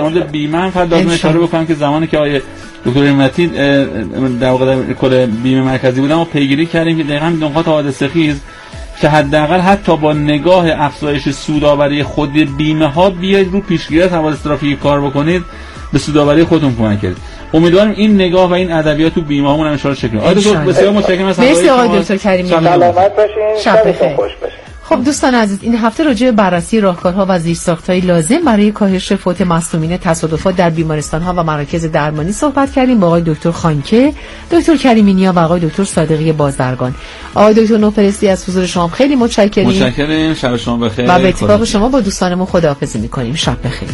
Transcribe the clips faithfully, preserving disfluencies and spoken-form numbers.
مورد بیمه هم فقط لازم اشاره بکنم که زمانی که آیه دکتر همتی در واقع کل بیمه مرکزی بودن ما پیگیری کردیم که دقیقاً نقاط حوادث خیز که حداقل حتی با نگاه افزایش سودآوری خود بیمه ها بیاید رو پیشگیری از حوادث ترافیکی کار بکنید، به سودآوری خودتون کمک کنید. امیدوارم این نگاه و این ادبیات تو بیمه هامون هم اشاره شکل. آقای دکتر بسیار متشکرم از مرسی آقای دکتر کریمی. سلامت باشین. شب بخیر. خب دوستان عزیز، این هفته راجع به بررسی راهکارها و زیرساخت‌های لازم برای کاهش فوت مصدومین تصادفات در بیمارستان‌ها و مراکز درمانی صحبت کردیم با آقای دکتر خانکه، دکتر کریمی نیا و آقای دکتر صادقی بازرگان. آقای دکتر نوفرستی از حضور شما خیلی متشکریم. متشکرم. شب شما بخیر. و به اتفاق شما با دوستانمون خداحافظی می‌کنیم. شب بخیر.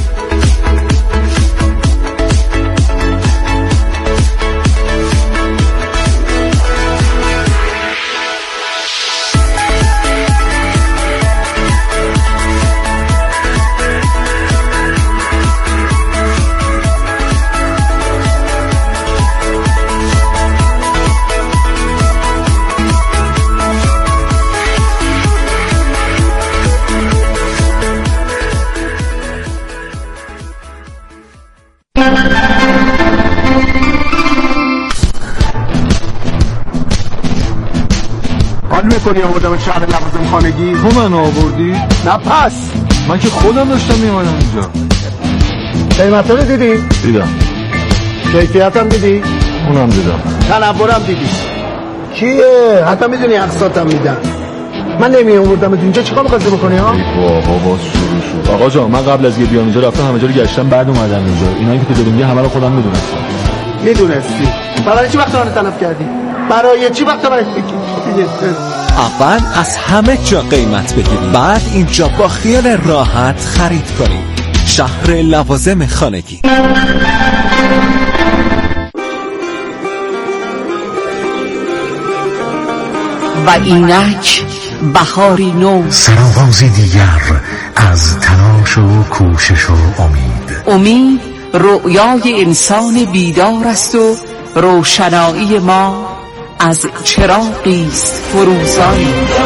حال میکنی آوردم شهر لوازم خانگی؟ تو من آوردی؟ نه پس من که خودم داشتم میمانم اینجا. قیمت رو دیدی؟ دیدم. کیفیت هم دیدی؟ اونم دیدم. تنورم دیدی؟ کیه؟ حتی میدونی اقساطم میدن. من نمی آوردم اینجا چیکار می‌خواستی بکنی ها؟ ای بابا باز شروع شد. آقا جان من قبل از یه بیام اینجا رفتم همه جا رو گشتم بعد اومدم اینجا. اینایی که تو داری میگی همه رو خودم میدونستم. میدونستی؟ برای چی وقت آن تلف کردی؟ برای چی وقت من اول از همه جا قیمت بگیرید، بعد اینجا با خیال راحت خرید کنید. شهر لوازم خانگی. و اینک بهاری نو، سرآغازی دیگر از تلاش و کوشش و امید. امید رؤیای انسان بیدار است و روشنایی ما از چراغی است فروزان.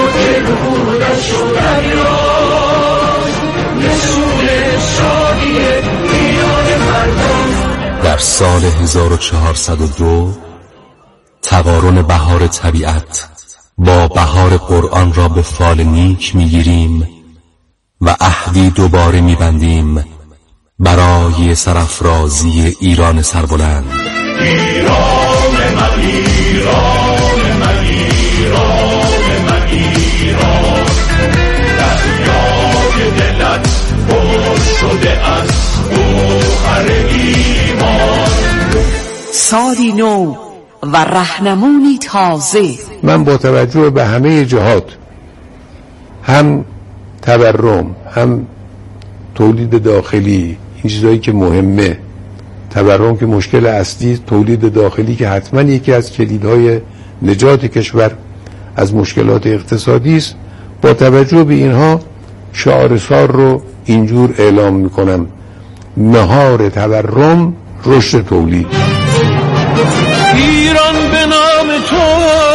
در سال هزار و چهارصد و دو تقارن بهار طبیعت با بهار قرآن را به فال نیک میگیریم و عهدی دوباره میبندیم برای سرافرازی ایران سربلند. ایران من، ایران من، ایران من، ایران دریای دلت پر شده از گوهر ایمان. سالی نو و رهنمونی تازه. من با توجه به همه جهات، هم تورم، هم تولید داخلی، این چیزایی که مهمه، تورم که مشکل اصلی، تولید داخلی که حتما یکی از کلیدهای نجات کشور از مشکلات اقتصادی است، با توجه به اینها شعار سال رو اینجور اعلام میکنم: مهار تورم، رشد تولید. ایران به نام تو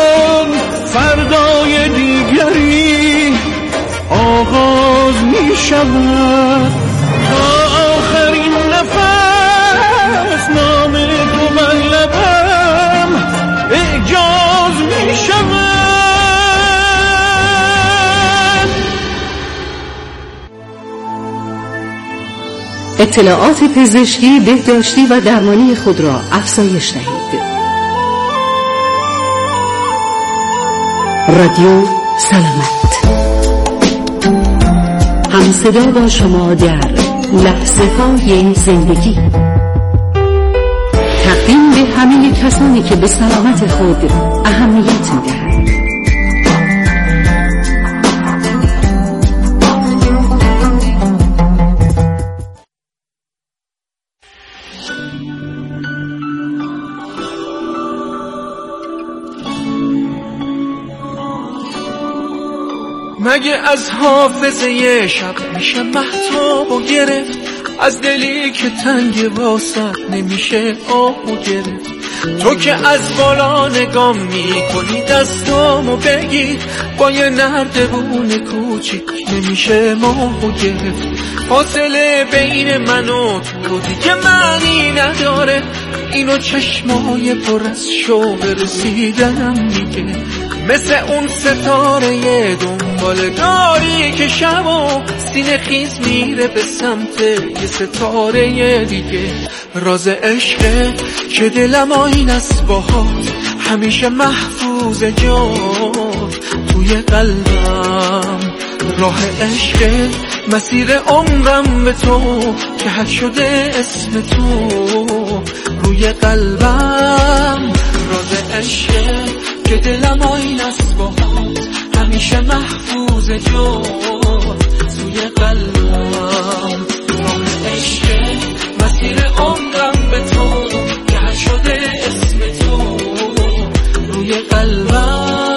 فردای دیگری آغاز می شود، تا آخرین نفس نام تو بر لبم اعجاز می شود. اطلاعات پزشکی، بهداشتی و درمانی خود را افزایش دهید. رادیو سلامت، همصدا با شما در لحظه های زندگی. تقدیم به همه کسانی که به سلامت خود اهمیت می‌دهند. مگه از حافظه شب میشه مهتاب و گرفت، از دلی که تنگ واسط نمیشه آهو گرفت. تو که از بالا نگام میکنی دستامو بگیر، با یه نردبون کوچیک نمیشه ماهو گرفت. فاصله بین من و تو دیگه معنی نداره، اینو چشمای پر از شوق رسیدنم میگه. مثل اون ستاره دنبال داری که شب و سینه خیز میره به سمت یه ستاره دیگه. راز عشقه که دلم آین است باهات، همیشه محفوظ جات توی قلبم. راه عشقه مسیر عمرم به تو که حک شده اسم تو روی قلبم. راز عشقه که دلم آین است باهات، همیشه محفوظ جات توی قلبم. راه عشقه مسیر عمرم به تو که حک شده اسم تو روی قلبم.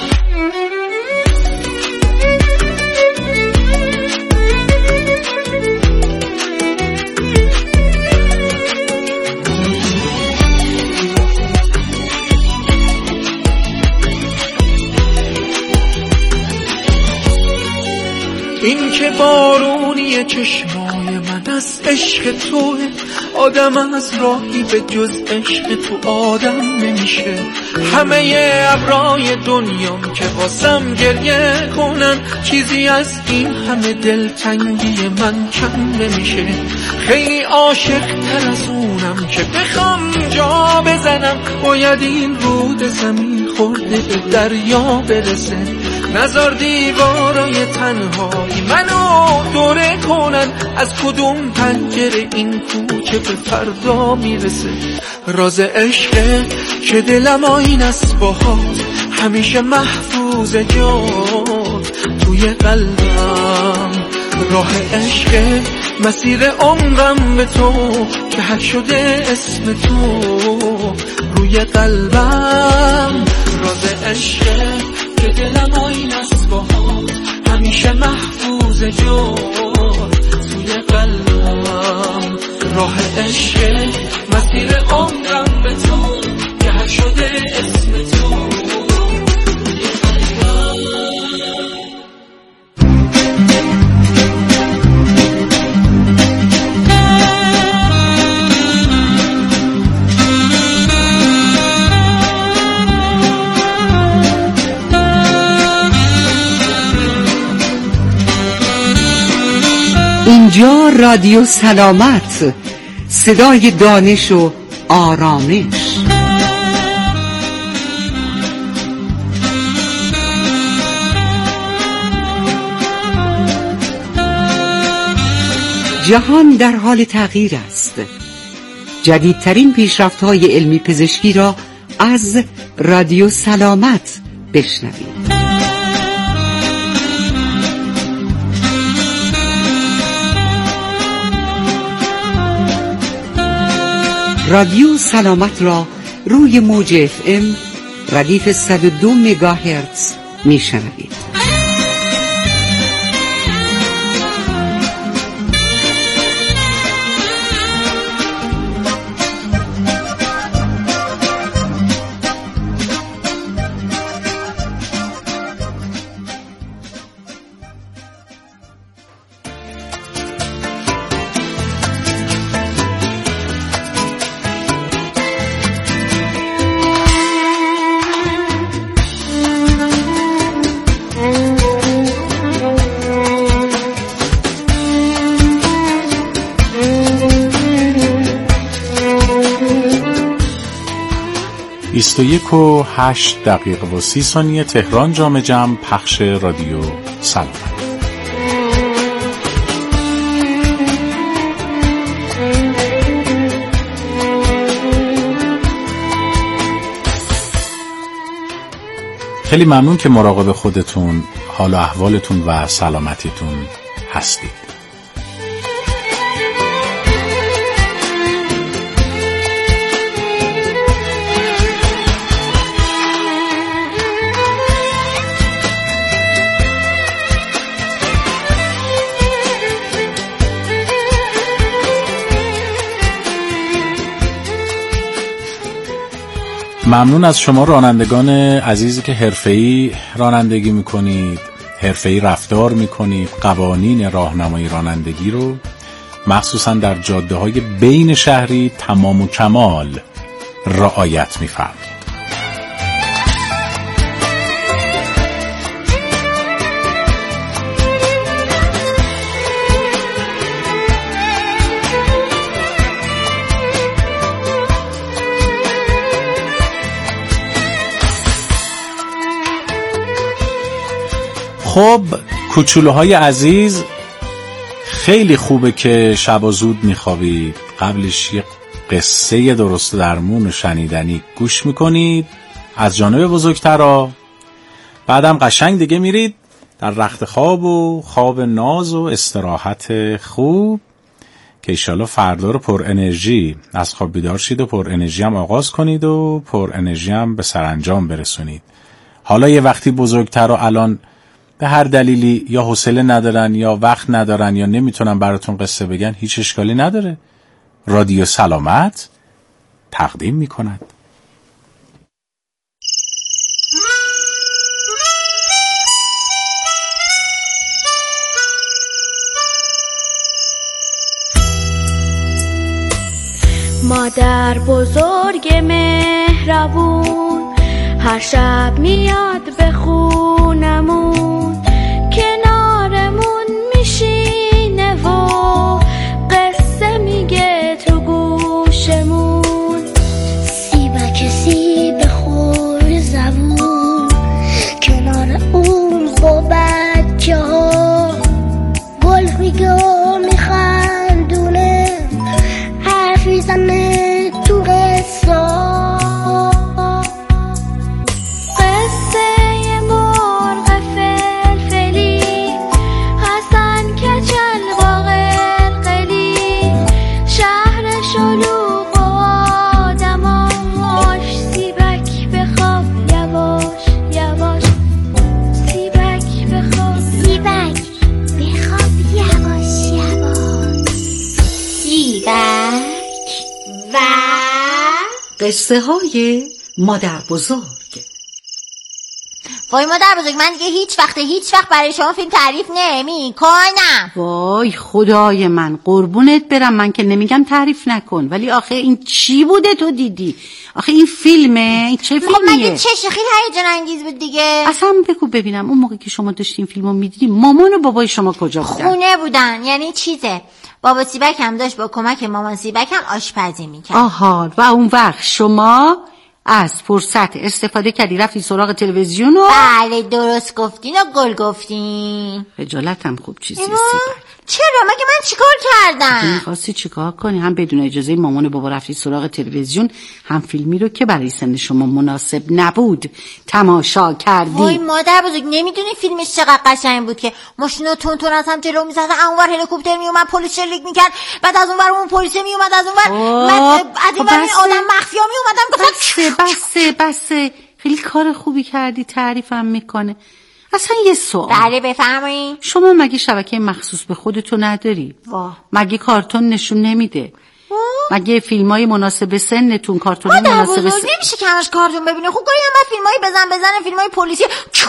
این که بارونی چشمای من از عشق توه، آدم از راهی به جز عشق تو آدم نمیشه. همه ابرای دنیام که واسم گریه کنن، چیزی از این همه دلتنگی من کم نمیشه. خیلی عاشق تر از اونم که بخوام جا بزنم، باید این رود زمین خورده به دریا برسه. نزار دیوارای تنهایی منو دوره کنن، از کدوم پنجره این کوچه به فردا میرسه. راز عشقه که دلم آین است باهات، همیشه محفوظ جات توی قلبم. راه عشقه مسیر عمرم به تو که حک شده اسم تو روی قلبم. راز عشقه که دلم آین است باهات، همیشه محفوظ جات توی قلبم. راه عشقه مسیر عمرم به تو که حک شده اسم تو روی قلبم. اینجا رادیو سلامت، صدای دانش و آرامش. جهان در حال تغییر است. جدیدترین پیشرفت‌های علمی پزشکی را از رادیو سلامت بشنوید. رادیو سلامت را روی موج اف ام ردیف صد و دو مگاهرتز میشنوید. بیست و یک و هشت دقیقه و سی ثانیه تهران جام جم پخش رادیو سلامت. خیلی ممنون که مراقب خودتون، حال و احوالتون و سلامتیتون هستید. ممنون از شما رانندگان عزیزی که حرفه‌ای رانندگی میکنید، حرفه‌ای رفتار میکنید، قوانین راهنمایی رانندگی رو مخصوصا در جاده‌های بین شهری تمام و کمال رعایت می‌فرمایید. خب کوچولوهای عزیز، خیلی خوبه که شب و زود میخوابید، قبلش یه قصه درست درمون و شنیدنی گوش میکنید از جانب بزرگترا، بعدم قشنگ دیگه میرید در رخت خواب و خواب ناز و استراحت خوب که ایشالا فردا رو پر انرژی از خواب بیدار شید و پر انرژی هم آغاز کنید و پر انرژی هم به سرانجام برسونید. حالا یه وقتی بزرگترا الان به هر دلیلی یا حوصله ندارن یا وقت ندارن یا نمیتونن براتون قصه بگن، هیچ اشکالی نداره، رادیو سلامت تقدیم میکند. مادر بزرگ مهربون هر شب میاد به خونمون، کنارمون میشینه و قصه میگه تو گوشمون. سیبک سیب خور زبون کنار اون با بچه ها، گل میگه و میخندونه، حرف میزنه تو قصه. قصه های مادر بزرگ. وای مادر بزرگ، من دیگه هیچ وقت هیچ وقت برای شما فیلم تعریف نمی کنم. وای خدای من، قربونت برم، من که نمیگم تعریف نکن، ولی آخه این چی بوده تو دیدی؟ آخه این فیلمه؟ این چه فیلمیه؟ خب مگه چه خیلی هیجان انگیز بود دیگه. اصلا بگو ببینم اون موقع که شما داشتین فیلمو میدیدی مامان و بابای شما کجا بودن؟ خونه بودن. یعنی چیزه، بابا سیبک هم داشت با کمک مامان سیبک هم آشپزی میکرد. آها، و اون وقت شما از فرصت استفاده کردی رفتی سراغ تلویزیون و بله درست گفتین و گل گفتین. خجالتم خوب چیزی سیبک. چرا؟ مگه من چیکار کردم؟ میخواستی چیکار کنی؟ هم بدون اجازه مامان و بابا رفتی سراغ تلویزیون، هم فیلمی رو که برای سن شما مناسب نبود تماشا کردی. وای مادر بزرگ، نمیدونی فیلمش چقدر قشنگ بود که ماشینا تون تون از هم جلو میزدن، اونور هلیکوپتر میومد پلیس شلیک میکرد، بعد از اونور اون پلیس میومد، از اونور بعد از اینور این آدم مخفیا میومدن. بسه بسه بسه خیلی کار خوبی کردی، تعریفم میکنه. اصلا یه سوال. بله بفرمایید. شما مگه شبکه مخصوص به خودتو نداری؟ واه. مگه کارتون نشون نمیده؟ واه. مگه فیلمای مناسب سنتون، کارتون مناسب سن نمیشه که همش کارتون ببینه؟ خب گاهی هم بعد فیلمای بزن بزنه، فیلمای پلیسی.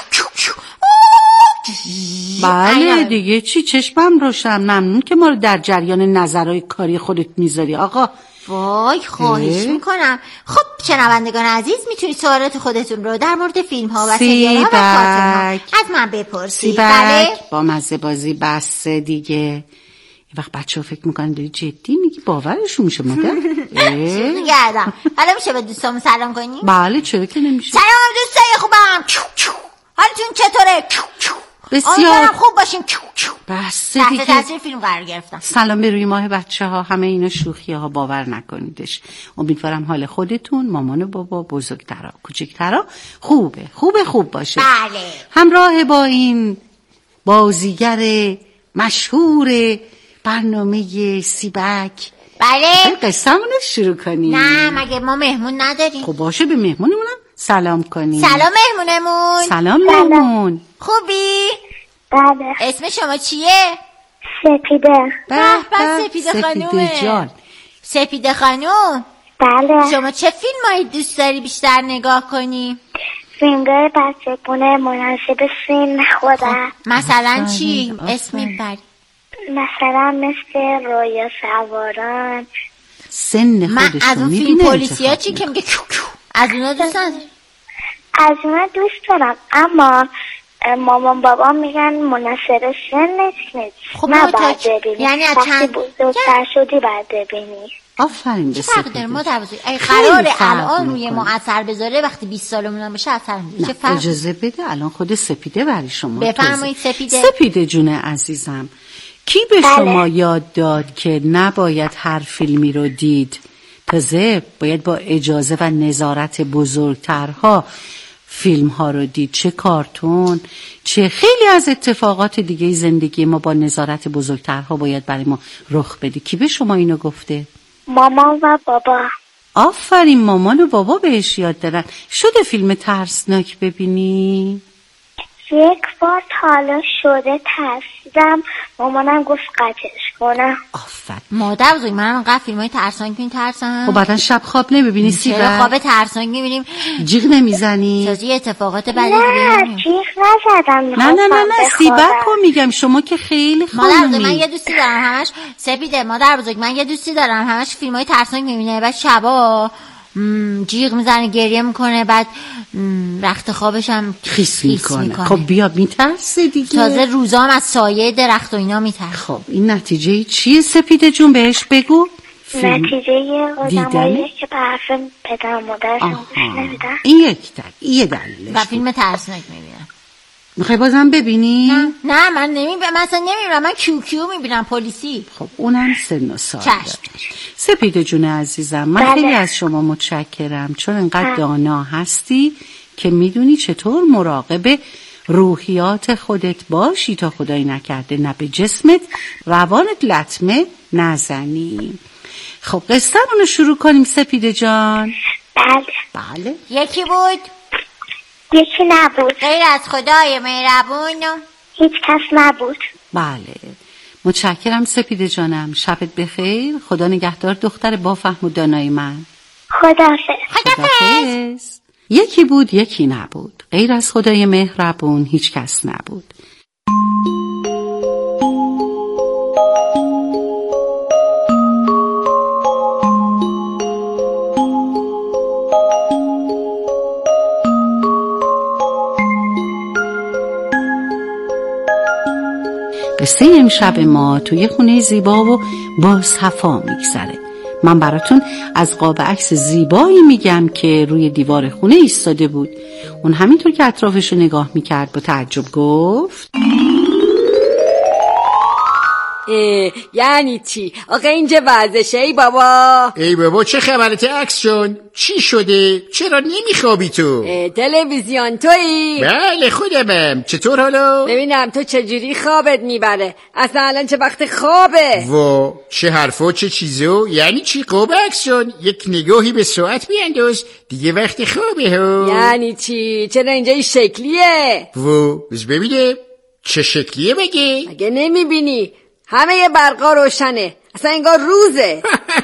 بله دیگه چی، چشمم روشن. ممنون که ما رو در جریان نظرهای کاری خودت میذاری آقا. وای خواهش میکنم. خب شنوندگان عزیز، میتونید سوالات خودتون رو در مورد فیلم ها و سریال ها و کارتون ها از من بپرسید. بله با مزه بازی بس دیگه. یه وقت بچه ها فکر میکنن داری جدی میگی، باورشون میشه مادر؟ چیزی گردم. حالا میشه به دوستامون سلام کنیم؟ بله چرا که نمیشه. سلام دوستای خوبم، حالتون چطوره؟ بسیار خوب باشین. بس دیگه تحت تاثیر فیلم قرار گرفتم. سلام به روی ماه بچه ها، همه اینا شوخی ها، باور نکنیدش. امیدوارم حال خودتون، مامان و بابا، بزرگترا کوچکترا خوبه خوبه خوب باشه. بله. همراه با این بازیگر مشهور برنامه سیبک. بله. قصه‌مون رو شروع کنیم. نه مگه ما مهمون نداریم؟ خب باشه به مهمونمونم سلام کنیم. سلام مهمونمون. سلام مهمون. خوبی؟ بله. اسم شما چیه؟ سپیده. به به سپیده خانومه. سپیده جان. سپیده خانوم بله. شما چه فیلمایی دوست داری بیشتر نگاه کنی؟ فیلم‌های بچگونه مناسب سن خودم. مثلا چی؟ اسم میبری؟ مثلا مثل رویا سواران. سن خودشون من از اون فیلم پلیسی ها چی که میگه کیو کیو از اونا دوست نداری؟ از اونا دوست دارم، اما مامان بابا میگن مناسب سنت نیست. خب نه باید ببینی، یعنی از وقتی چند بزرگتر شدی باید ببینی. آفرین. چه فرق داره ما دوازده ای قراره الان روی ما اثر بذاره وقتی بیست سالمون هم بشه اثر میذاره. چه فرق؟ اجازه بده الان خود سپیده برای شما. بفرمایید سپیده. سپیده جون عزیزم، کی به بله. شما یاد داد که نباید هر فیلمی رو دید؟ تازه باید با اجازه و نظارت بزرگترها فیلم ها رو دید، چه کارتون چه خیلی از اتفاقات دیگه زندگی ما با نظارت بزرگترها باید برای ما رخ بده. کی به شما اینو گفته؟ مامان و بابا. آفرین، مامان و بابا بهش یاد دادن. شده فیلم ترسناک ببینی؟ یک بار حالا شده ترسیدم، مامانم گفت قطعش کنم. آفرین. مادر بزرگ منم انقدر فیلم های ترسناک میترسم. خب بعدا شب خواب نمیبینی سیبر؟ چرا خواب ترسناک میبینیم؟ جیغ نمیزنی؟ تازه اتفاقات بعدی نه جیغ نزدم. نه نه نه نه سیبر کو میگم، شما که خیلی خانمی. مادر بزرگ من یه دوستی دارم همش سپیده مادر بزرگ من یه دوستی دارم همش فیلم های ترسناک میبینه، بعد شبا جیغ میزنه گریه میکنه، بعد رخت خوابش هم خیس میکنه. میکنه خب بیا میترسه دیگه. تازه روزا هم از سایه درخت و اینا میترسه. خب این نتیجه چیه سپیده جون بهش بگو؟ نتیجه آدمایی که به حرف پدر مادرشون گوش نمیدن. این یک دلیل، این دلیلش. و فیلم ترسناک میبینم. میخوای بازم ببینی؟ نه نه من نمیبینم، مثلا نمیبینم، من کیو کیو میبینم پلیسی. خب اونم سن و سال داره. سپیده جون عزیزم من بله. خیلی از شما متشکرم چون انقدر دانا هستی که میدونی چطور مراقب روحیات خودت باشی تا خدایی نکرده نه به جسمت روانت لطمه نزنی. خب قصه رو شروع کنیم سپیده جان. بله بله. یکی بود؟ یکی نبود. غیر از خدای مهربون هیچ کس نبود. بله متشکرم سپیده جانم، شبت بخیر، خدا نگهدار دختر با فهم و دانای من. خداحافظ. خداحافظ. یکی بود یکی نبود، غیر از خدای مهربون هیچ کس نبود. قصه امشب ما توی خونه زیبا و با صفا میگذره. من براتون از قاب عکس زیبایی میگم که روی دیوار خونه ایستاده بود. اون همینطور که اطرافش رو نگاه میکرد با تعجب گفت یعنی چی؟ آقا اینجا ورزشه ای بابا؟ ای بابا چه خبرت عکس جان؟ چی شده؟ چرا نمیخوابی تو؟ تلویزیون تویی؟ بله خودمم. چطور حالا؟ ببینم تو چجوری خوابت میبره؟ اصلا الان چه وقت خوابه؟ وا چه حرفا چه چیزو؟ یعنی چی قاب عکس جان؟ یک نگاهی به ساعت بیانداز دیگه وقت خوابه ها. یعنی چی؟ چرا اینجا این شکلیه؟ وا بس ببینم چه شکلیه مگه؟ مگه نمیبینی؟ همه برقا روشنه، اصلا انگار روزه.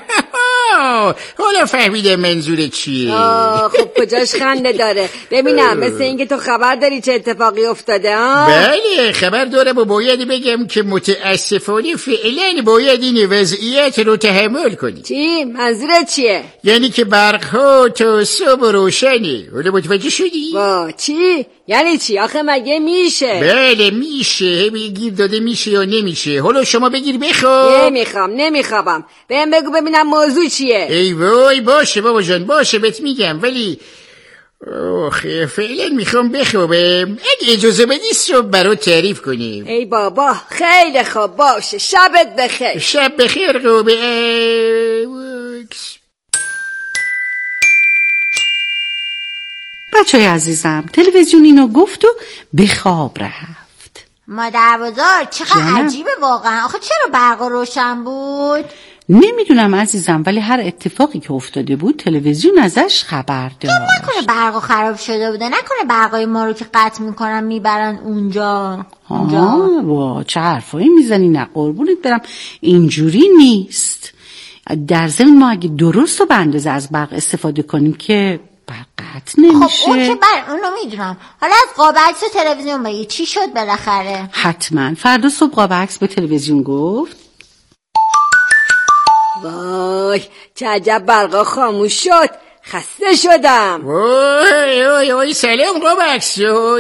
حالا فهمیده منظور چیه. آه خب کجاش خنده داره؟ ببینم مثل اینکه تو خبر داری چه اتفاقی افتاده ها؟ بله خبر دارم و باید بگم که متاسفانه فعلا باید این وضعیت رو تحمل کنی. چی؟ منظورت چیه؟ یعنی که برق ها تا صبح روشنه. حالا متوجه شدی؟ وا چی؟ یعنی چی؟ آخه مگه میشه؟ بله میشه. بگیر داده میشه یا نمیشه. حالا شما بگیر بخواب. نمیخوام نمیخوابم. بهم بگو ببینم موضوع چیه. ای وای باشه بابا جان باشه بهت میگم، ولی اوه فعلا میخوام بخوابم. اگه اجازه بدی صبح برات تعریف کنیم. ای بابا خیلی خوب باشه. شبت بخیر. شب بخیر قوبه. بچه های عزیزم تلویزیون اینو گفت و به خواب رفت. مادر بزرگ چقدر عجیبه واقعا. آخه چرا برق روشن بود؟ نمیدونم عزیزم، ولی هر اتفاقی که افتاده بود تلویزیون ازش خبر داشت. نکنه برق خراب شده بوده؟ نکنه برقای ما رو که قطع میکنن میبرن اونجا؟ آه وا چه حرفایی میزنی؟ نه قربونت برم اینجوری نیست. در ضمن ما اگه درست و به اندازه از برق استفاده کنیم که برق قطع نمیشه. خب اون که بر اونو میدونم. حالا از قاب عکس و تلویزیون بگی چی شد بالاخره؟ حتما فردا صبح قاب عکس به تلویزیون گفت وای چه عجب برقا خاموش شد، خسته شدم. وای وای وای سلام قاب عکس،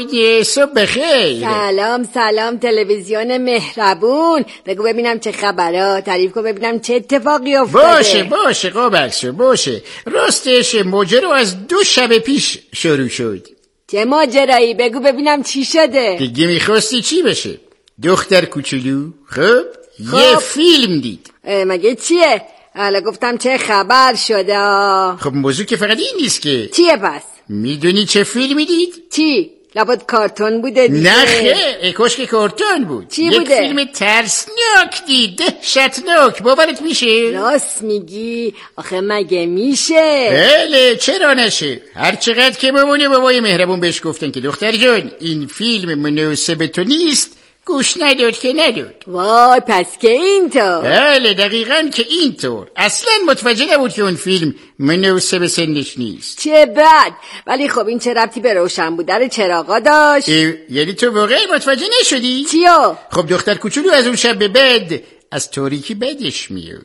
صبح بخیر. سلام سلام تلویزیون مهربون، بگو ببینم چه خبرها، تعریف کن ببینم چه اتفاقی افتاده. باشه باشه قاب عکس باشه. راستش ماجرا از دو شب پیش شروع شد. چه ماجرایی؟ بگو ببینم چی شده. دیگه میخواستی چی بشه؟ دختر کوچولو خب, خب. یه فیلم دید. مگه چیه؟ حالا گفتم چه خبر شده. خب موضوع که فقط این نیست که. چیه پس؟ میدونی چه فیلمی دید؟ چی؟ لابد کارتون بوده دیگه. نه خیر کاش که کارتون بود. چی یک بوده؟ فیلم ترسناک دید، دهشتناک. باورت میشه؟ راست میگی؟ آخه مگه میشه؟ بله چرا نشه. هر چقدر که مامون بابای مهربون بهش گفتن که دختر جان این فیلم مناسب تو نیست، گوش نداد که نداد. وای پس که اینطور. بله دقیقاً که اینطور. اصلا متوجه نبود که اون فیلم مناسب سنش نیست. چه بد. ولی خب این چه ربطی به روشن بودن چراغا داشت؟ یعنی تو واقعا متوجه نشدی؟ چیو؟ خب دختر کوچولو از اون شب به بعد از تاریکی بدش میاد.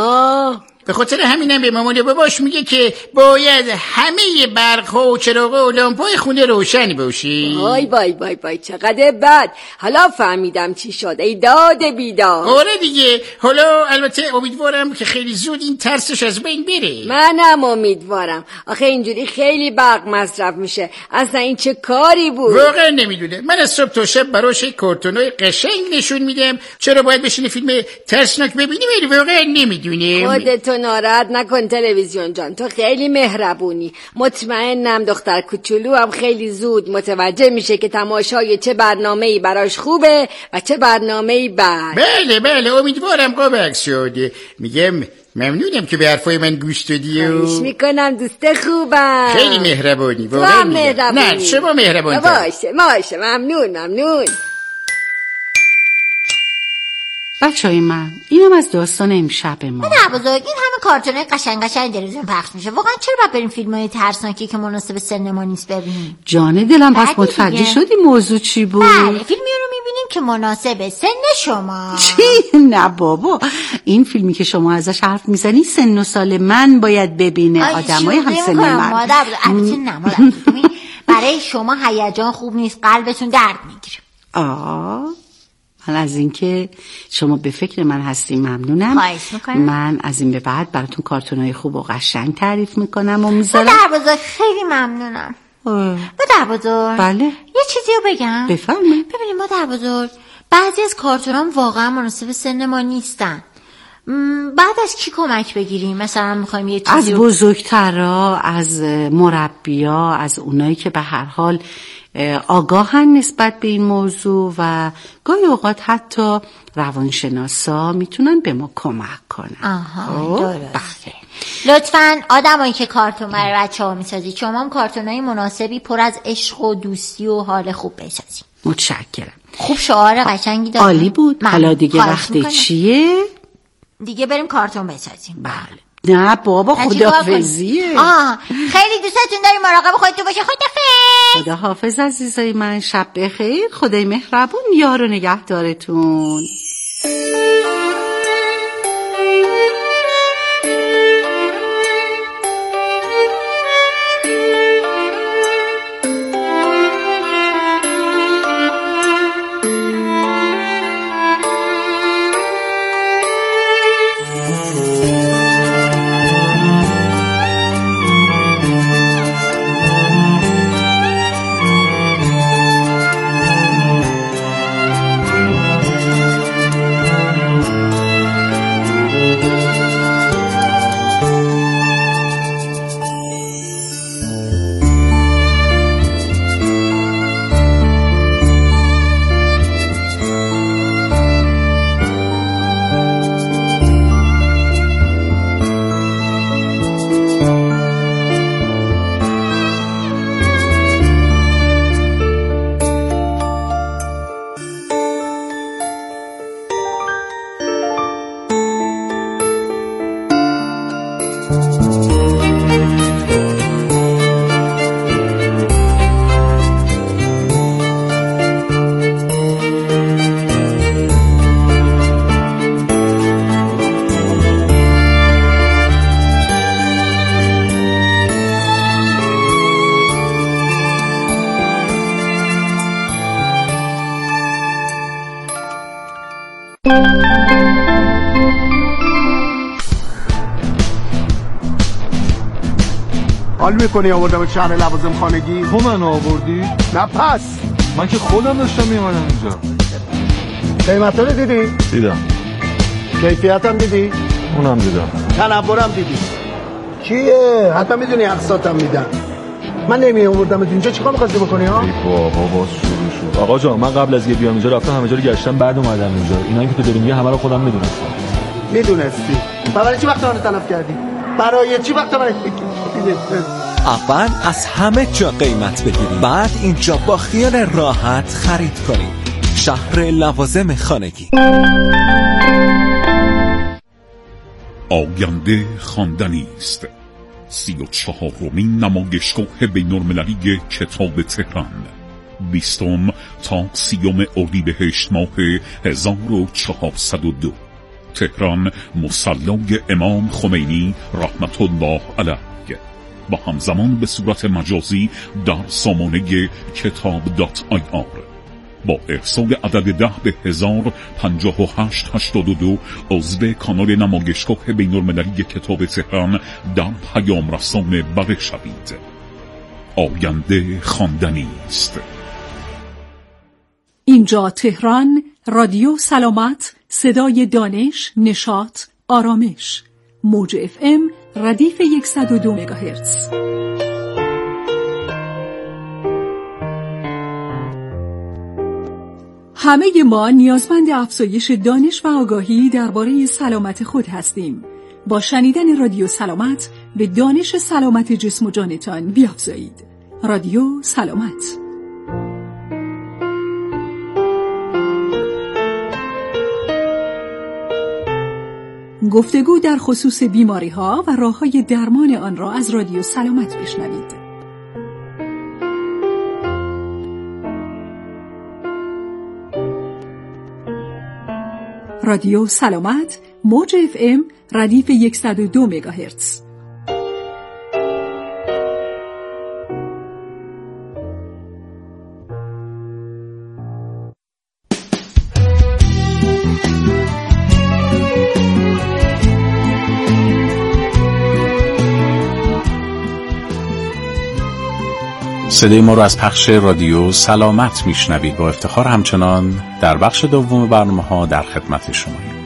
آه به خاطر همینم به مامان باباش میگه که باید همه برق‌ها و چراغ‌ها و لامپ‌های خونه روشن باشه. وای وای وای وای چقدر بد. حالا فهمیدم چی شد. ای داد بیداد. آره دیگه. حالا البته امیدوارم که خیلی زود این ترسش از بین بره. منم امیدوارم. آخه اینجوری خیلی برق مصرف میشه. اصلا این چه کاری بود؟ واقعا نمیدونه. من از صبح تا شب براش کارتونای قشنگ نشون میدم. چرا باید بشینه فیلم ترسناک ببینیم؟ واقعا نمیدونه. خودت ناراحت نکن تلویزیون جان، تو خیلی مهربونی. مطمئنم دختر کوچولو هم خیلی زود متوجه میشه که تماشای چه برنامه‌ای براش خوبه و چه برنامه‌ای بد. بله بله امیدوارم قاب عکس شده. میگم ممنونم که به حرفای من گوش دادی. خواهش میکنم دوست خوبم. خیلی مهربانی واقعا. مهربونی. نه شما مهربانی. باشه باشه ممنون ممنون. بچه های من اینم از داستان امشب ما. نه بزرگ این همه کارتونه قشنگ قشنگ تلویزیون پخش میشه، واقعا چرا باید بریم فیلمای ترسناکی که مناسب سن ما نیست ببینیم؟ جان دلم پس متوجه شدی موضوع چی بود؟ بله فیلمی رو میبینیم که مناسب سن شما. چی؟ نه بابا این فیلمی که شما ازش حرف میزنی سن و سال من باید ببینه، آدمای هم سن من. مادر بود البته نه مادر برای شما هیجان خوب نیست، قلبتون درد میگیره. آه من از اینکه شما به فکر من هستی ممنونم. خواهش میکنم. من از این به بعد براتون کارتونای خوب و قشنگ تعریف میکنم و میذارم. مادر بزرگ خیلی ممنونم. مادر بزرگ بله یه چیزی رو بگم. بفرمایید. ببینید مادر بزرگ بعضی از کارتونام واقعا مناسب سن ما نیستن. بعد از کی کمک بگیریم؟ مثلا میخوایم یه چیزی از رو... بزرگترا، از مربیا، از اونایی که به هر حال آگاهن نسبت به این موضوع و گاهی اوقات حتی روانشناسا میتونن به ما کمک کنن. آها درسته. لطفاً آدمایی که کارتون برای بچه‌ها میسازید شما هم کارتونای مناسبی پر از عشق و دوستی و حال خوب بسازید. متشکرم. خوب شعار قشنگی دارید. عالی بود. حالا دیگه وقت چیه؟ دیگه بریم کارتون بسازیم. بله. نه بابا خداحافظیه. آه خیلی دوستتون داریم، مراقب خودتون باشه. خداحافظ. خداحافظ عزیزای من، شب بخیر. خدای مهربون یار و نگهدارتون. حال میکنی آوردم شهر لوازم خانگی؟ تو من آوردی؟ نه پس من که خودم داشتم میومدم اینجا. قیمتا رو دیدی؟ دیدم. کیفیت هم دیدی؟ اونم دیدم. تنورم دیدی؟ کیه؟ حتی میدونی اقساطم میدن. من نمی آوردم اینجا، چیکار می‌خواستی بکنی ها؟ ای بابا باز شروع شد. آقا جان من قبل از یه بیام اینجا رفتم همه جا رو گشتم بعد اومدم اینجا. اینایی که تو داری میگی همه رو خودم میدونستم. میدونستی؟ برای چی وقت من تلف کردی؟ برای چی وقت من اول از همه جا قیمت بگیرید، بعد اینجا با خیال راحت خرید کنید. شهر لوازم خانگی. آینده خواندنی است. سی و چهارمین نمایشگاه بین‌المللی کتاب تهران، بیستم تا سیوم اردیبهشت ماه هزار و چهارصد و دو، تهران، مصلای امام خمینی رحمت الله علیه، با همزمان به صورت مجازی در سامانه کتاب دات آی آر با ارسال عدد ده به هزار پنجاه و هشت هشتاد و دو عضو کانال نمایشگاه بین‌المللی کتاب تهران در پیام رسان بره شوید. آینده خواندنی است. اینجا تهران، رادیو سلامت، صدای دانش، نشاط، آرامش. موج اف ام ردیف صد و دو مگاهرتز. همه ما نیازمند افزایش دانش و آگاهی درباره سلامت خود هستیم. با شنیدن رادیو سلامت به دانش سلامت جسم و جانتان بیافزایید. رادیو سلامت. گفتگو در خصوص بیماری‌ها و راه‌های درمان آن را از رادیو سلامت بشنوید. رادیو سلامت، موج اف ام ردیف صد و دو مگاهرتز. صدای ما رو از پخش رادیو سلامت میشنوید. با افتخار همچنان در بخش دوم برنامه ها در خدمت شماییم.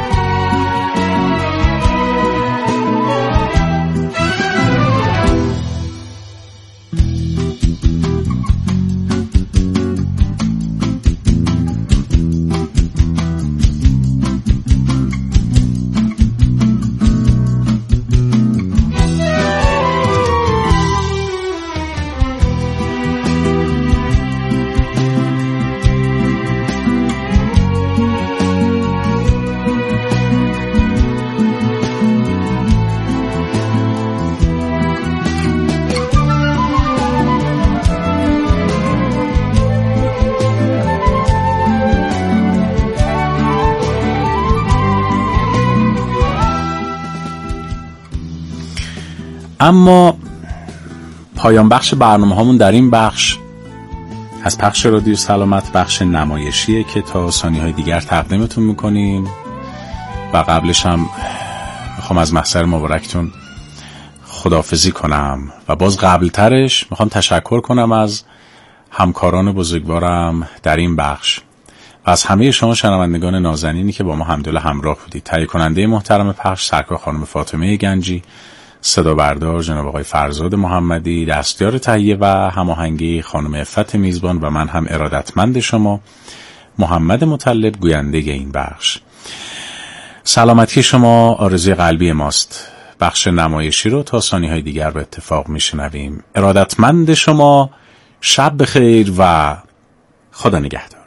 اما پایان بخش برنامه هامون در این بخش از پخش رادیو سلامت بخش نمایشیه که تا ثانیه های دیگر تقدیمتون میکنیم و قبلش هم میخوام از محضر مبارکتون خداحافظی کنم و باز قبلترش میخوام تشکر کنم از همکاران بزرگوارم در این بخش و از همه شما شنوندگان نازنینی که با ما همدل همراه بودید. تهیه کننده محترم پخش سرکار خانم فاطمه گنجی، صدا بردار جناب آقای فرزاد محمدی، دستیار تهیه و هماهنگی خانم عفت میزبان و من هم ارادتمند شما محمد مطلب گوینده این بخش. سلامتی شما آرزوی قلبی ماست. بخش نمایشی رو تا ثانیه‌های دیگر به اتفاق میشنویم. ارادتمند شما، شب بخیر و خدا نگهدار.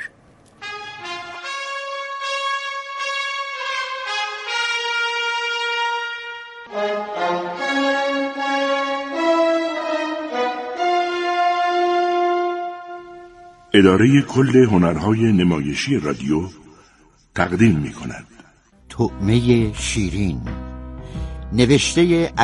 اداره کل هنرهای نمایشی رادیو تقدیم می کند. طعمه شیرین، نوشته